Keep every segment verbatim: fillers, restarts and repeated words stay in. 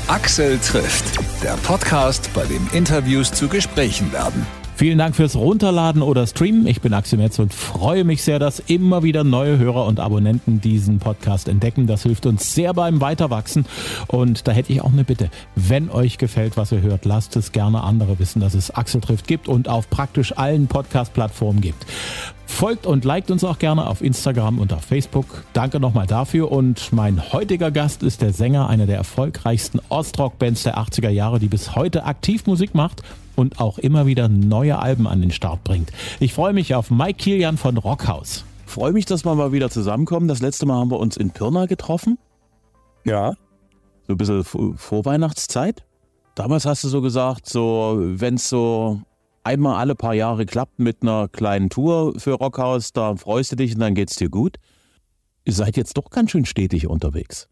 Axel trifft, der Podcast, bei dem Interviews zu Gesprächen werden. Vielen Dank fürs Runterladen oder Streamen. Ich bin Axel Metz und freue mich sehr, dass immer wieder neue Hörer und Abonnenten diesen Podcast entdecken. Das hilft uns sehr beim Weiterwachsen. Und da hätte ich auch eine Bitte. Wenn euch gefällt, was ihr hört, lasst es gerne andere wissen, dass es Axel trifft gibt und auf praktisch allen Podcast-Plattformen gibt. Folgt und liked uns auch gerne auf Instagram und auf Facebook. Danke nochmal dafür. Und mein heutiger Gast ist der Sänger einer der erfolgreichsten Ostrock-Bands der achtziger Jahre, die bis heute aktiv Musik macht und auch immer wieder neue Alben an den Start bringt. Ich freue mich auf Mike Kilian von Rockhaus. Freue mich, dass wir mal wieder zusammenkommen. Das letzte Mal haben wir uns in Pirna getroffen. Ja. So ein bisschen vor Weihnachtszeit. Damals hast du so gesagt, so wenn es so einmal alle paar Jahre klappt mit einer kleinen Tour für Rockhaus, da freust du dich und dann geht's dir gut. Ihr seid jetzt doch ganz schön stetig unterwegs.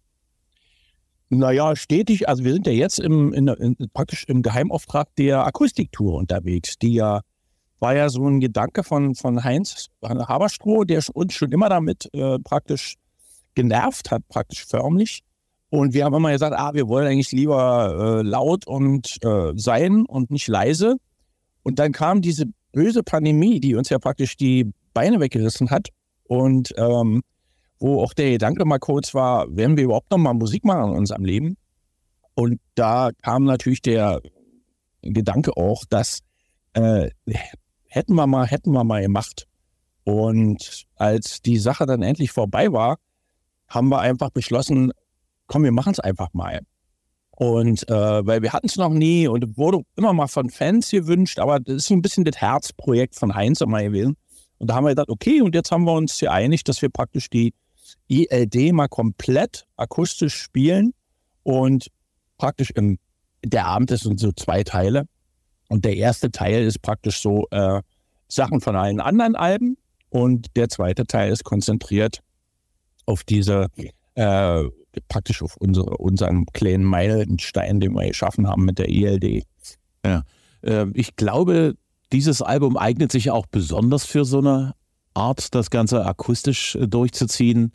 Naja, stetig, also wir sind ja jetzt im, in, in, praktisch im Geheimauftrag der Akustiktour unterwegs. Die ja, war ja so ein Gedanke von, von Heinz Haberstroh, der uns schon immer damit äh, praktisch genervt hat, praktisch förmlich. Und wir haben immer gesagt, ah, wir wollen eigentlich lieber äh, laut und äh, sein und nicht leise. Und dann kam diese böse Pandemie, die uns ja praktisch die Beine weggerissen hat. Und ähm, wo auch der Gedanke mal kurz war, werden wir überhaupt noch mal Musik machen in unserem Leben? Und da kam natürlich der Gedanke auch, dass äh, hätten wir mal, hätten wir mal gemacht. Und als die Sache dann endlich vorbei war, haben wir einfach beschlossen, komm, wir machen es einfach mal. Und äh, weil wir hatten es noch nie und wurde immer mal von Fans gewünscht, aber das ist so ein bisschen das Herzprojekt von Heinz immer gewesen. Und da haben wir gedacht, okay, und jetzt haben wir uns geeinigt, dass wir praktisch die I L D mal komplett akustisch spielen und praktisch im, der Abend ist sind so zwei Teile und der erste Teil ist praktisch so äh, Sachen von allen anderen Alben und der zweite Teil ist konzentriert auf diese äh, praktisch auf unsere, unseren kleinen Meilenstein, den wir geschaffen haben mit der I L D. Ja, äh, ich glaube, dieses Album eignet sich auch besonders für so eine Art, das Ganze akustisch äh, durchzuziehen.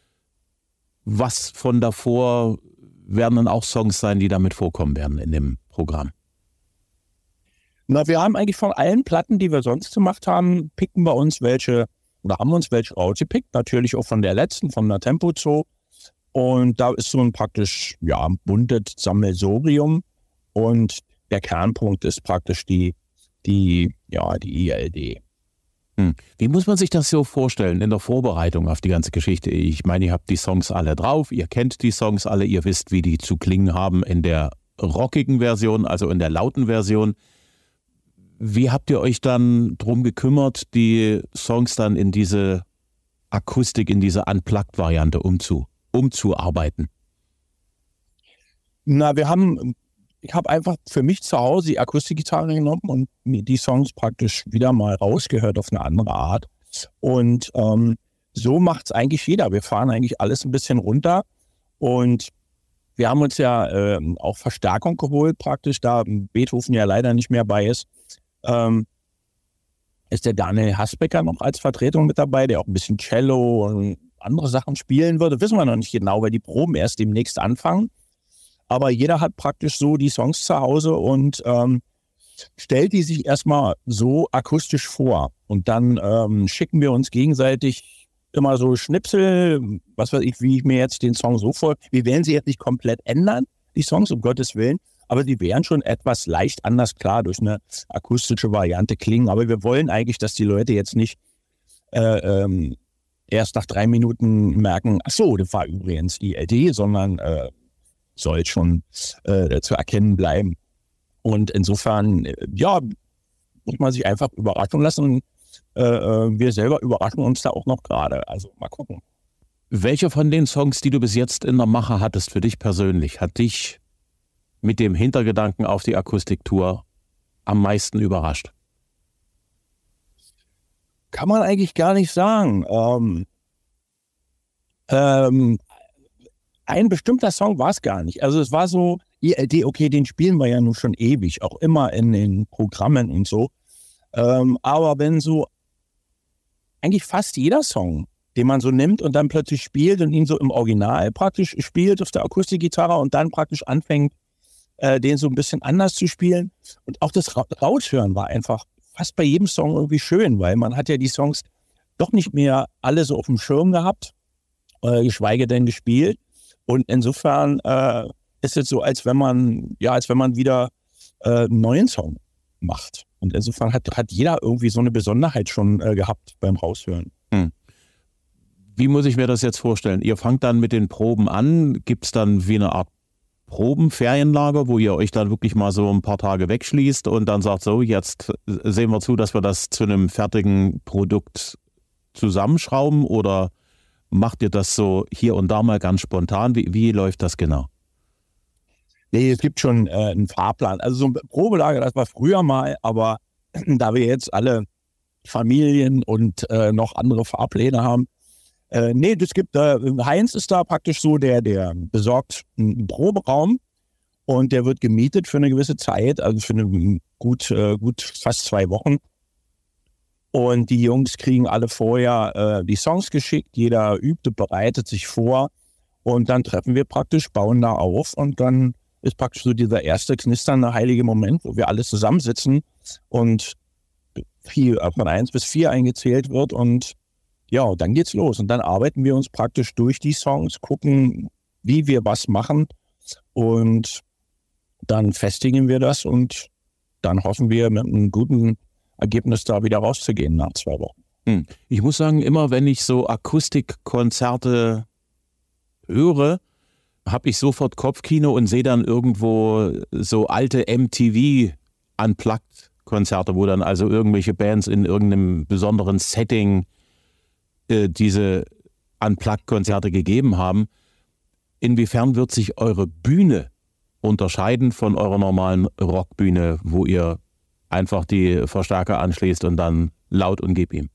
Was von davor werden dann auch Songs sein, die damit vorkommen werden in dem Programm? Na, wir haben eigentlich von allen Platten, die wir sonst gemacht haben, picken wir uns welche, oder haben wir uns welche rausgepickt, natürlich auch von der letzten, von der Tempo Zoo. Und da ist so ein praktisch, ja, buntes Sammelsurium und der Kernpunkt ist praktisch die, die, ja, die I L D. Hm. Wie muss man sich das so vorstellen in der Vorbereitung auf die ganze Geschichte? Ich meine, ihr habt die Songs alle drauf, ihr kennt die Songs alle, ihr wisst, wie die zu klingen haben in der rockigen Version, also in der lauten Version. Wie habt ihr euch dann drum gekümmert, die Songs dann in diese Akustik, in diese Unplugged-Variante umzu, umzuarbeiten? Na, wir haben, ich habe einfach für mich zu Hause die Akustikgitarre genommen und mir die Songs praktisch wieder mal rausgehört auf eine andere Art. Und ähm, so macht es eigentlich jeder. Wir fahren eigentlich alles ein bisschen runter und wir haben uns ja äh, auch Verstärkung geholt praktisch, da Beethoven ja leider nicht mehr bei ist. Ähm, ist der Daniel Hasbecker noch als Vertretung mit dabei, der auch ein bisschen Cello und andere Sachen spielen würde. Wissen wir noch nicht genau, weil die Proben erst demnächst anfangen. Aber jeder hat praktisch so die Songs zu Hause und ähm, stellt die sich erstmal so akustisch vor. Und dann ähm, schicken wir uns gegenseitig immer so Schnipsel, was weiß ich, wie ich mir jetzt den Song so vor. Wir werden sie jetzt nicht komplett ändern, die Songs, um Gottes Willen, aber die werden schon etwas leicht anders, klar, durch eine akustische Variante klingen. Aber wir wollen eigentlich, dass die Leute jetzt nicht äh, ähm, erst nach drei Minuten merken, ach so, das war übrigens die I L D, sondern äh, soll schon äh, zu erkennen bleiben. Und insofern, äh, ja, muss man sich einfach überraschen lassen. Äh, äh, wir selber überraschen uns da auch noch gerade. Also mal gucken. Welcher von den Songs, die du bis jetzt in der Mache hattest, für dich persönlich, hat dich mit dem Hintergedanken auf die Akustiktour am meisten überrascht? Kann man eigentlich gar nicht sagen. Ähm, ähm, ein bestimmter Song war es gar nicht. Also es war so, I L D, okay, den spielen wir ja nun schon ewig, auch immer in den Programmen und so. Ähm, aber wenn so eigentlich fast jeder Song den man so nimmt und dann plötzlich spielt und ihn so im Original praktisch spielt auf der Akustikgitarre und dann praktisch anfängt, äh, den so ein bisschen anders zu spielen. Und auch das Ra- Raushören war einfach fast bei jedem Song irgendwie schön, weil man hat ja die Songs doch nicht mehr alle so auf dem Schirm gehabt, äh, geschweige denn gespielt. Und insofern äh, ist es so, als wenn man, ja, als wenn man wieder äh, einen neuen Song macht. Und insofern hat, hat jeder irgendwie so eine Besonderheit schon äh, gehabt beim Raushören. Hm. Wie muss ich mir das jetzt vorstellen? Ihr fangt dann mit den Proben an, gibt es dann wie eine Art Probenferienlager, wo ihr euch dann wirklich mal so ein paar Tage wegschließt und dann sagt, so, jetzt sehen wir zu, dass wir das zu einem fertigen Produkt zusammenschrauben, oder macht ihr das so hier und da mal ganz spontan? Wie, wie läuft das genau? Nee, es gibt schon äh, einen Fahrplan. Also so ein Probelager, das war früher mal, aber da wir jetzt alle Familien und äh, noch andere Fahrpläne haben, äh, nee, das gibt, äh, Heinz ist da praktisch so, der, der besorgt einen Proberaum und der wird gemietet für eine gewisse Zeit, also für eine gut, äh, gut fast zwei Wochen. Und die Jungs kriegen alle vorher äh, die Songs geschickt, jeder übt und bereitet sich vor und dann treffen wir praktisch, bauen da auf und dann ist praktisch so dieser erste knisternde heilige Moment, wo wir alle zusammensitzen und viel, von eins bis vier eingezählt wird und ja, und dann geht's los. Und dann arbeiten wir uns praktisch durch die Songs, gucken, wie wir was machen und dann festigen wir das und dann hoffen wir, mit einem guten Ergebnis da wieder rauszugehen nach zwei Wochen. Hm. Ich muss sagen, immer wenn ich so Akustikkonzerte höre, habe ich sofort Kopfkino und sehe dann irgendwo so alte M T V-Unplugged-Konzerte, wo dann also irgendwelche Bands in irgendeinem besonderen Setting äh, diese Unplugged-Konzerte gegeben haben. Inwiefern wird sich eure Bühne unterscheiden von eurer normalen Rockbühne, wo ihr einfach die Verstärker anschließt und dann laut und gib ihm?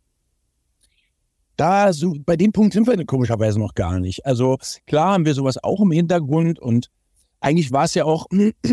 Da, so, bei dem Punkt sind wir komischerweise noch gar nicht. Also klar haben wir sowas auch im Hintergrund und eigentlich war es ja auch,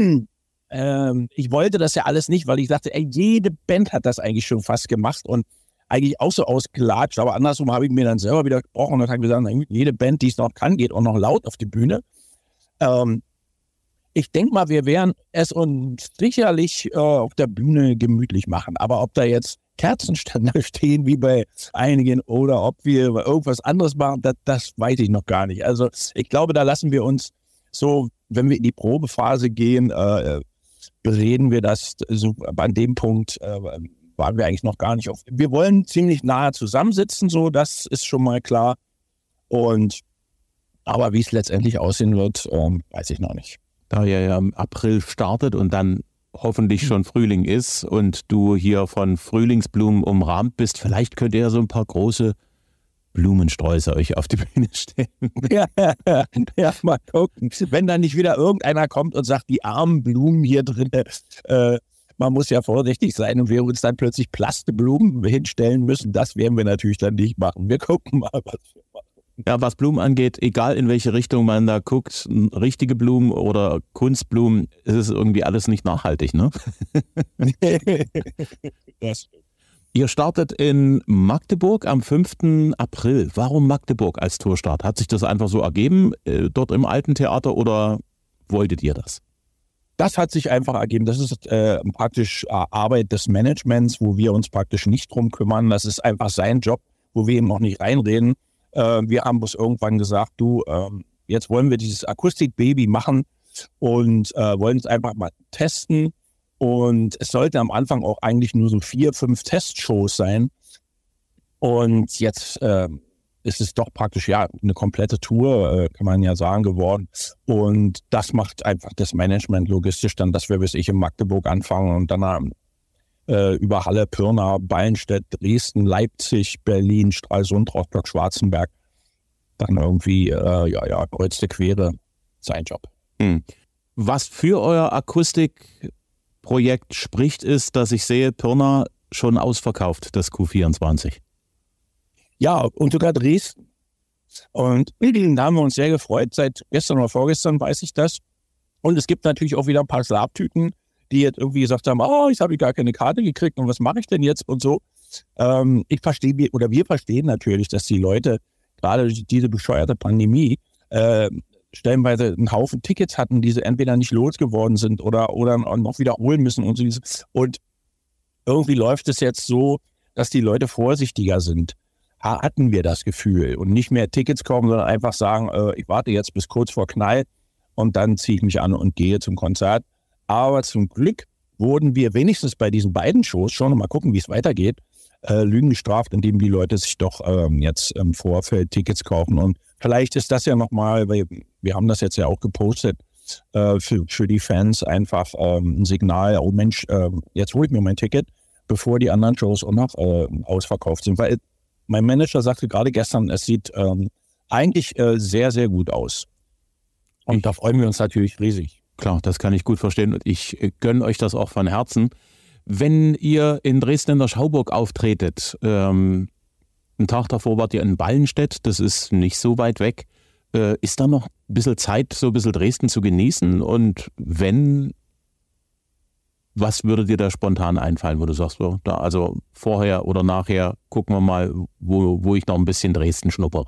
äh, ich wollte das ja alles nicht, weil ich dachte, ey, jede Band hat das eigentlich schon fast gemacht und eigentlich auch so ausgelatscht, aber andersrum habe ich mir dann selber wieder gesprochen und habe gesagt, jede Band, die es noch kann, geht auch noch laut auf die Bühne. Ähm, ich denke mal, wir werden es uns sicherlich äh, auf der Bühne gemütlich machen, aber ob da jetzt Kerzenständer stehen wie bei einigen oder ob wir irgendwas anderes machen, das, das weiß ich noch gar nicht. Also ich glaube, da lassen wir uns so, wenn wir in die Probephase gehen, äh, bereden wir das so, an dem Punkt äh, waren wir eigentlich noch gar nicht auf. Wir wollen ziemlich nahe zusammensitzen, so, das ist schon mal klar. Und aber wie es letztendlich aussehen wird, ähm, weiß ich noch nicht. Da ihr ja im April startet und dann hoffentlich schon Frühling ist und du hier von Frühlingsblumen umrahmt bist, vielleicht könnt ihr ja so ein paar große Blumensträuße euch auf die Bühne stellen. Ja, ja, mal gucken. Wenn dann nicht wieder irgendeiner kommt und sagt, die armen Blumen hier drin, äh, man muss ja vorsichtig sein und wir uns dann plötzlich Plasteblumen hinstellen müssen, das werden wir natürlich dann nicht machen. Wir gucken mal, was wir machen. Ja, was Blumen angeht, egal in welche Richtung man da guckt, richtige Blumen oder Kunstblumen, ist es irgendwie alles nicht nachhaltig, ne? Das. Ihr startet in Magdeburg am fünften April. Warum Magdeburg als Tourstart? Hat sich das einfach so ergeben, äh, dort im Alten Theater, oder wolltet ihr das? Das hat sich einfach ergeben. Das ist äh, praktisch äh, Arbeit des Managements, wo wir uns praktisch nicht drum kümmern. Das ist einfach sein Job, wo wir ihm noch nicht reinreden. Äh, wir haben uns irgendwann gesagt, du, äh, jetzt wollen wir dieses Akustik-Baby machen und äh, wollen es einfach mal testen. Und es sollte am Anfang auch eigentlich nur so vier, fünf Testshows sein. Und jetzt äh, ist es doch praktisch ja eine komplette Tour, äh, kann man ja sagen, geworden. Und das macht einfach das Management logistisch dann, dass wir bis ich in Magdeburg anfangen und dann äh, über Halle, Pirna, Ballenstedt, Dresden, Leipzig, Berlin, Stralsund, Rostock, Schwarzenberg dann irgendwie, äh, ja, ja, kreuzte Quere, sein Job. Hm. Was für euer Akustikprojekt spricht, ist, dass ich sehe, Pirna schon ausverkauft, das Q vierundzwanzig. Ja, und sogar Dresden. Und da haben wir uns sehr gefreut. Seit gestern oder vorgestern weiß ich das. Und es gibt natürlich auch wieder ein paar Schlaftypen, die jetzt irgendwie gesagt haben, oh, ich habe gar keine Karte gekriegt und was mache ich denn jetzt und so. Ähm, ich verstehe, oder wir verstehen natürlich, dass die Leute gerade durch diese bescheuerte Pandemie, äh, stellenweise einen Haufen Tickets hatten, die sie entweder nicht losgeworden sind oder, oder noch wiederholen müssen und so. Und irgendwie läuft es jetzt so, dass die Leute vorsichtiger sind. Hatten wir das Gefühl und nicht mehr Tickets kaufen, sondern einfach sagen, äh, ich warte jetzt bis kurz vor Knall und dann ziehe ich mich an und gehe zum Konzert. Aber zum Glück wurden wir wenigstens bei diesen beiden Shows schon, mal gucken, wie es weitergeht, äh, Lügen gestraft, indem die Leute sich doch ähm, jetzt im Vorfeld Tickets kaufen. Und vielleicht ist das ja nochmal, weil wir haben das jetzt ja auch gepostet, äh, für, für die Fans einfach ähm, ein Signal, oh Mensch, äh, jetzt hole ich mir mein Ticket, bevor die anderen Shows auch noch äh, ausverkauft sind. Weil mein Manager sagte gerade gestern, es sieht ähm, eigentlich äh, sehr, sehr gut aus. Und ich, da freuen wir uns natürlich riesig. Klar, das kann ich gut verstehen und ich äh, gönne euch das auch von Herzen. Wenn ihr in Dresden in der Schauburg auftretet, ähm, einen Tag davor wart ihr in Ballenstedt, das ist nicht so weit weg, äh, ist da noch ein bisschen Zeit, so ein bisschen Dresden zu genießen? Und wenn, was würde dir da spontan einfallen, wo du sagst, so, da, also vorher oder nachher gucken wir mal, wo, wo ich noch ein bisschen Dresden schnuppere?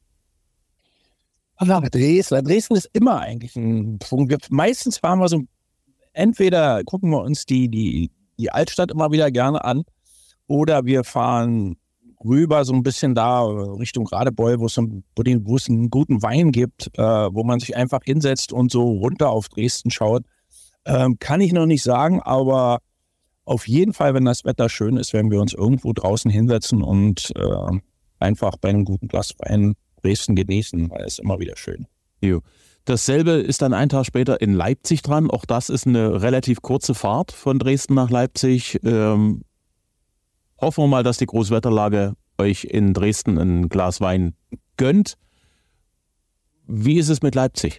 Dresden, Dresden ist immer eigentlich ein Punkt. Meistens fahren wir so, entweder gucken wir uns die, die, die Altstadt immer wieder gerne an oder wir fahren rüber so ein bisschen da Richtung Radebeul, wo es, ein, wo, den, wo es einen guten Wein gibt, äh, wo man sich einfach hinsetzt und so runter auf Dresden schaut. Ähm, kann ich noch nicht sagen, aber auf jeden Fall, wenn das Wetter schön ist, werden wir uns irgendwo draußen hinsetzen und äh, einfach bei einem guten Glas Wein Dresden genießen, weil es immer wieder schön. Jo. Dasselbe ist dann einen Tag später in Leipzig dran. Auch das ist eine relativ kurze Fahrt von Dresden nach Leipzig. Ähm, hoffen wir mal, dass die Großwetterlage euch in Dresden ein Glas Wein gönnt. Wie ist es mit Leipzig?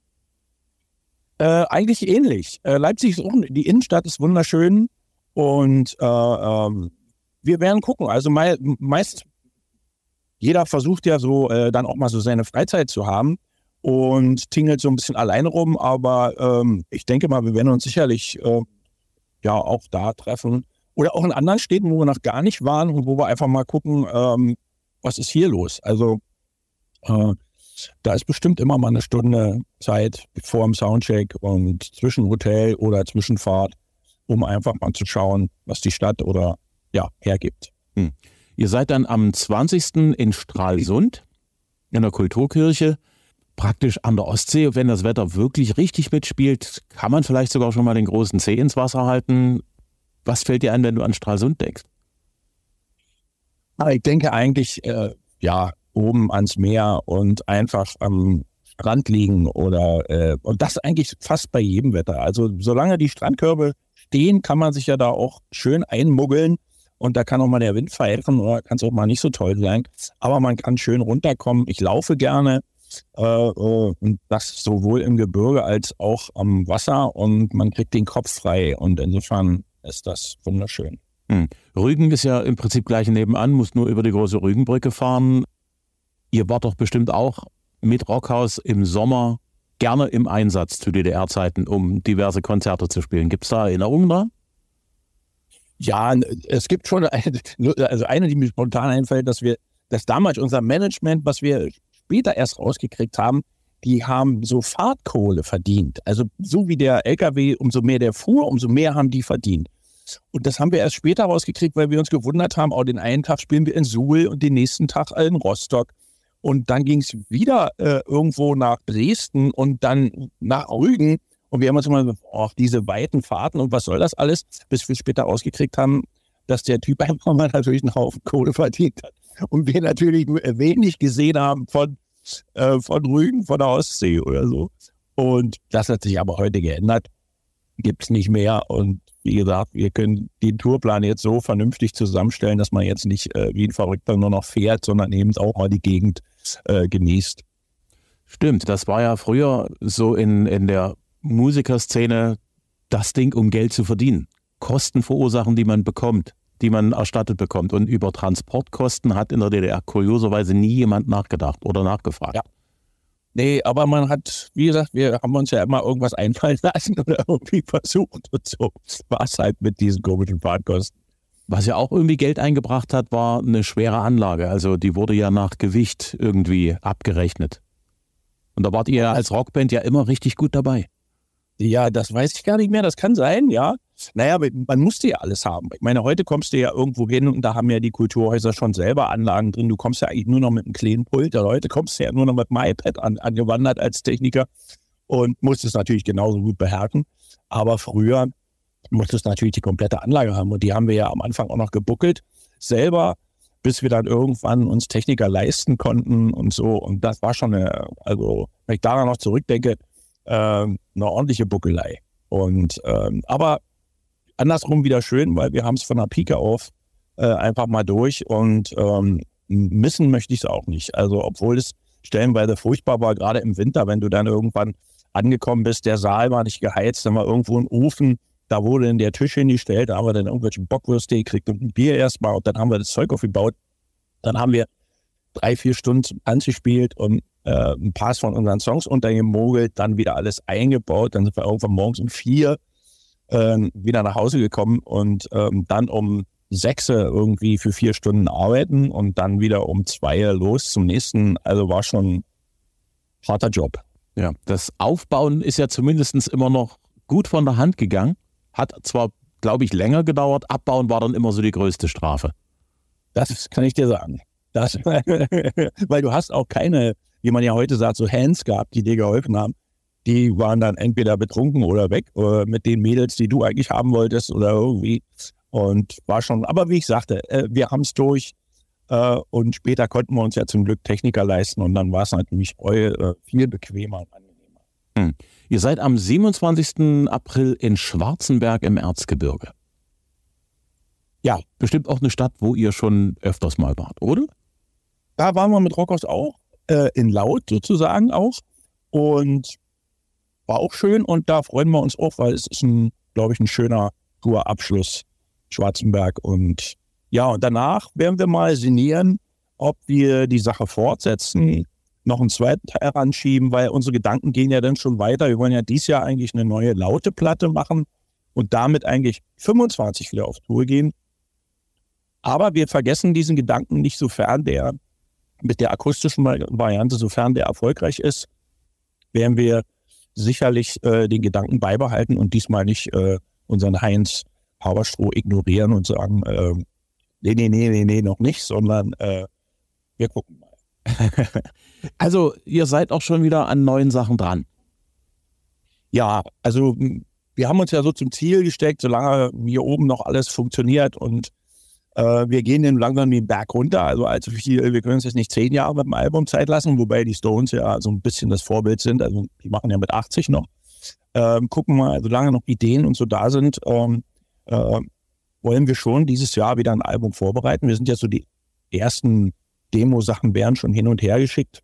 Äh, eigentlich ähnlich. Äh, Leipzig ist auch, die Innenstadt ist wunderschön und äh, ähm, wir werden gucken. Also me- meist jeder versucht ja so äh, dann auch mal so seine Freizeit zu haben und tingelt so ein bisschen alleine rum, aber ähm, ich denke mal, wir werden uns sicherlich äh, ja auch da treffen oder auch in anderen Städten, wo wir noch gar nicht waren und wo wir einfach mal gucken, ähm, was ist hier los. Also äh, da ist bestimmt immer mal eine Stunde Zeit vor dem Soundcheck und zwischen Hotel oder Zwischenfahrt, um einfach mal zu schauen, was die Stadt oder ja hergibt. Hm. Ihr seid dann am zwanzigsten in Stralsund in der Kulturkirche, praktisch an der Ostsee. Wenn das Wetter wirklich richtig mitspielt, kann man vielleicht sogar schon mal den großen Zeh ins Wasser halten. Was fällt dir ein, wenn du an Stralsund denkst? Ich denke eigentlich, äh, ja, oben ans Meer und einfach am Strand liegen oder äh, und das eigentlich fast bei jedem Wetter. Also solange die Strandkörbe stehen, kann man sich ja da auch schön einmuggeln. Und da kann auch mal der Wind pfeifen oder kann es auch mal nicht so toll sein. Aber man kann schön runterkommen. Ich laufe gerne äh, äh, und das sowohl im Gebirge als auch am Wasser und man kriegt den Kopf frei. Und insofern ist das wunderschön. Hm. Rügen ist ja im Prinzip gleich nebenan, muss nur über die große Rügenbrücke fahren. Ihr wart doch bestimmt auch mit Rockhaus im Sommer gerne im Einsatz zu D D R-Zeiten, um diverse Konzerte zu spielen. Gibt es da Erinnerungen da? Ja, es gibt schon eine, also eine, die mir spontan einfällt, dass wir, dass damals unser Management, was wir später erst rausgekriegt haben, die haben so Fahrtkohle verdient. Also so wie der L K W, umso mehr der fuhr, umso mehr haben die verdient. Und das haben wir erst später rausgekriegt, weil wir uns gewundert haben, oh, den einen Tag spielen wir in Suhl und den nächsten Tag in Rostock. Und dann ging es wieder äh, irgendwo nach Dresden und dann nach Rügen. Und wir haben uns immer gesagt, oh, diese weiten Fahrten und was soll das alles, bis wir später rausgekriegt haben, dass der Typ einfach mal natürlich einen Haufen Kohle verdient hat. Und wir natürlich wenig gesehen haben von, äh, von Rügen, von der Ostsee oder so. Und das hat sich aber heute geändert. Gibt es nicht mehr. Und wie gesagt, wir können den Tourplan jetzt so vernünftig zusammenstellen, dass man jetzt nicht äh, wie ein Verrückter nur noch fährt, sondern eben auch mal die Gegend äh, genießt. Stimmt, das war ja früher so in, in der Musikerszene das Ding, um Geld zu verdienen. Kosten verursachen, die man bekommt, die man erstattet bekommt. Und über Transportkosten hat in der D D R kurioserweise nie jemand nachgedacht oder nachgefragt. Ja. Nee, aber man hat, wie gesagt, wir haben uns ja immer irgendwas einfallen lassen oder irgendwie versucht und so war es halt mit diesen komischen Fahrtkosten. Was ja auch irgendwie Geld eingebracht hat, war eine schwere Anlage. Also die wurde ja nach Gewicht irgendwie abgerechnet. Und da wart ihr als Rockband ja immer richtig gut dabei. Ja, das weiß ich gar nicht mehr. Das kann sein, ja. Naja, man musste ja alles haben. Ich meine, heute kommst du ja irgendwo hin und da haben ja die Kulturhäuser schon selber Anlagen drin. Du kommst ja eigentlich nur noch mit einem kleinen Pult. Heute kommst du ja nur noch mit dem iPad an, angewandert als Techniker und musst es natürlich genauso gut beherrschen. Aber früher musstest du natürlich die komplette Anlage haben. Und die haben wir ja am Anfang auch noch gebuckelt. Selber, bis wir dann irgendwann uns Techniker leisten konnten und so. Und das war schon eine, also wenn ich daran noch zurückdenke, äh, eine ordentliche Buckelei. Und ähm, aber andersrum wieder schön, weil wir haben es von der Pike auf äh, einfach mal durch und ähm, missen möchte ich es auch nicht. Also obwohl es stellenweise furchtbar war, gerade im Winter, wenn du dann irgendwann angekommen bist, der Saal war nicht geheizt, dann war irgendwo ein Ofen, da wurde dann der Tisch hingestellt, da haben wir dann irgendwelche Bockwürste gekriegt und ein Bier erstmal und dann haben wir das Zeug aufgebaut. Dann haben wir drei, vier Stunden angespielt und äh, ein paar von unseren Songs untergemogelt, dann wieder alles eingebaut, dann sind wir irgendwann morgens um vier äh, wieder nach Hause gekommen und ähm, dann um sechs irgendwie für vier Stunden arbeiten und dann wieder um zwei los zum nächsten. Also war schon ein harter Job. Ja, das Aufbauen ist ja zumindest immer noch gut von der Hand gegangen. Hat zwar, glaube ich, länger gedauert, abbauen war dann immer so die größte Strafe. Das kann ich dir sagen. Das, weil du hast auch keine, wie man ja heute sagt, so Hands gehabt, die dir geholfen haben. Die waren dann entweder betrunken oder weg oder mit den Mädels, die du eigentlich haben wolltest oder irgendwie. Und war schon, aber wie ich sagte, wir haben es durch äh, und später konnten wir uns ja zum Glück Techniker leisten und dann war es natürlich äh, viel bequemer und angenehmer. Hm. Ihr seid am siebenundzwanzigsten April in Schwarzenberg im Erzgebirge. Ja, bestimmt auch eine Stadt, wo ihr schon öfters mal wart, oder? Da waren wir mit Rockhaus auch, äh, in Laut sozusagen auch und war auch schön und da freuen wir uns auch, weil es ist ein, glaube ich, ein schöner Tourabschluss. Schwarzenberg und ja, und danach werden wir mal sinnieren, ob wir die Sache fortsetzen, noch einen zweiten Teil heranschieben, weil unsere Gedanken gehen ja dann schon weiter. Wir wollen ja dieses Jahr eigentlich eine neue laute Platte machen und damit eigentlich fünfundzwanzig wieder auf Tour gehen. Aber wir vergessen diesen Gedanken nicht, sofern der mit der akustischen Variante, sofern der erfolgreich ist, werden wir sicherlich äh, den Gedanken beibehalten und diesmal nicht äh, unseren Heinz Haberstroh ignorieren und sagen, äh, nee, nee, nee, nee, nee, noch nicht, sondern äh, wir gucken mal. Also ihr seid auch schon wieder an neuen Sachen dran. Ja, also wir haben uns ja so zum Ziel gesteckt, solange hier oben noch alles funktioniert und äh, wir gehen dann langsam den Berg runter, also allzu viel, wir können uns jetzt nicht zehn Jahre mit dem Album Zeit lassen, wobei die Stones ja so ein bisschen das Vorbild sind, also die machen ja mit achtzig noch. Ähm, gucken mal, solange noch Ideen und so da sind, ähm, Äh, wollen wir schon dieses Jahr wieder ein Album vorbereiten. Wir sind ja so, die ersten Demo-Sachen werden schon hin und her geschickt.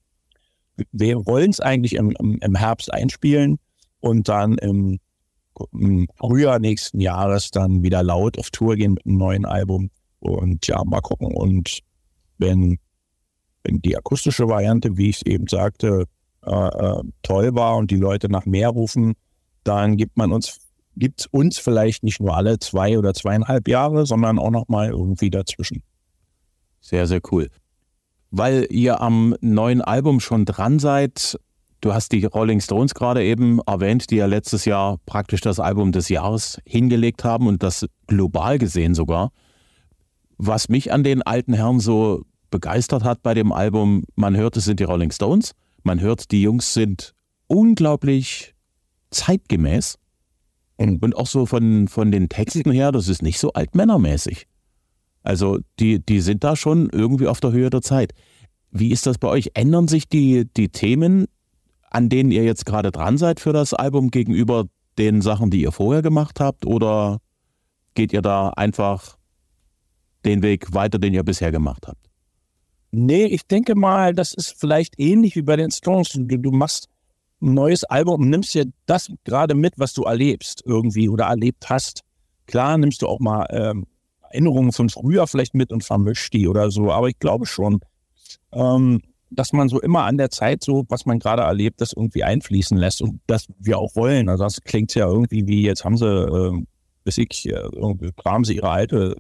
Wir wollen es eigentlich im, im, im Herbst einspielen und dann im, im Frühjahr nächsten Jahres dann wieder laut auf Tour gehen mit einem neuen Album und ja, mal gucken. Und wenn, wenn die akustische Variante, wie ich es eben sagte, äh, äh, toll war und die Leute nach mehr rufen, dann gibt man uns gibt es uns vielleicht nicht nur alle zwei oder zweieinhalb Jahre, sondern auch noch mal irgendwie dazwischen. Sehr, sehr cool. Weil ihr am neuen Album schon dran seid, du hast die Rolling Stones gerade eben erwähnt, die ja letztes Jahr praktisch das Album des Jahres hingelegt haben und das global gesehen sogar. Was mich an den alten Herren so begeistert hat bei dem Album, man hört, es sind die Rolling Stones, man hört, die Jungs sind unglaublich zeitgemäß. Und auch so von, von den Texten her, das ist nicht so altmännermäßig. Also die, die sind da schon irgendwie auf der Höhe der Zeit. Wie ist das bei euch? Ändern sich die, die Themen, an denen ihr jetzt gerade dran seid für das Album gegenüber den Sachen, die ihr vorher gemacht habt? Oder geht ihr da einfach den Weg weiter, den ihr bisher gemacht habt? Nee, ich denke mal, das ist vielleicht ähnlich wie bei den Stones. Du, du machst ein neues Album und nimmst dir das gerade mit, was du erlebst irgendwie oder erlebt hast. Klar nimmst du auch mal ähm, Erinnerungen von früher vielleicht mit und vermischt die oder so, aber ich glaube schon, ähm, dass man so immer an der Zeit so, was man gerade erlebt, das irgendwie einfließen lässt und das wir auch wollen. Also das klingt ja irgendwie wie, jetzt haben sie, äh, bis ich, äh, irgendwie haben sie ihre alte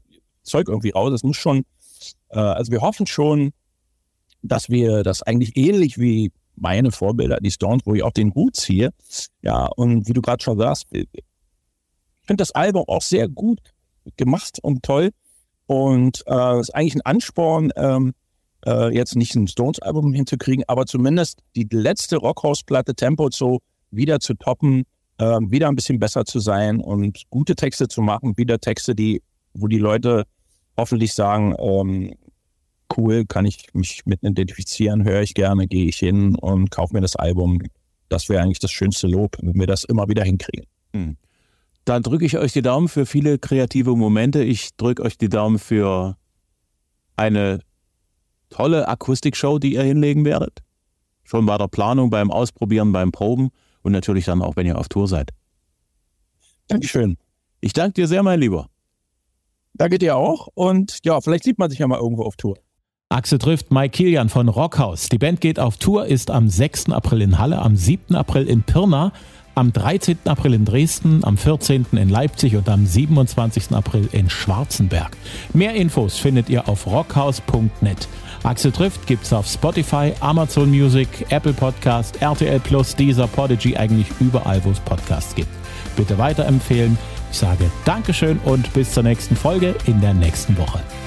Zeug irgendwie raus. Es muss schon, äh, also wir hoffen schon, dass wir das eigentlich ähnlich wie meine Vorbilder, die Stones, wo ich auch den Hut ziehe. Ja, und wie du gerade schon sagst, ich finde das Album auch sehr gut gemacht und toll. Und es äh, ist eigentlich ein Ansporn, ähm, äh, jetzt nicht ein Stones-Album hinzukriegen, aber zumindest die letzte Rockhaus-Platte Tempo so wieder zu toppen, äh, wieder ein bisschen besser zu sein und gute Texte zu machen, wieder Texte, die, wo die Leute hoffentlich sagen, ähm, cool, kann ich mich mit identifizieren, höre ich gerne, gehe ich hin und kaufe mir das Album. Das wäre eigentlich das schönste Lob, wenn wir das immer wieder hinkriegen. Hm. Dann drücke ich euch die Daumen für viele kreative Momente. Ich drücke euch die Daumen für eine tolle Akustikshow, die ihr hinlegen werdet. Schon bei der Planung, beim Ausprobieren, beim Proben und natürlich dann auch, wenn ihr auf Tour seid. Dankeschön. Ich danke dir sehr, mein Lieber. Danke dir auch und ja, vielleicht sieht man sich ja mal irgendwo auf Tour. Axel trifft Mike Kilian von Rockhaus. Die Band geht auf Tour, ist am sechsten April in Halle, am siebten April in Pirna, am dreizehnten April in Dresden, am vierzehnten in Leipzig und am siebenundzwanzigsten April in Schwarzenberg. Mehr Infos findet ihr auf rockhaus punkt net. Axel trifft gibt's auf Spotify, Amazon Music, Apple Podcast, R T L Plus, Deezer, Podigy, eigentlich überall, wo es Podcasts gibt. Bitte weiterempfehlen. Ich sage Dankeschön und bis zur nächsten Folge in der nächsten Woche.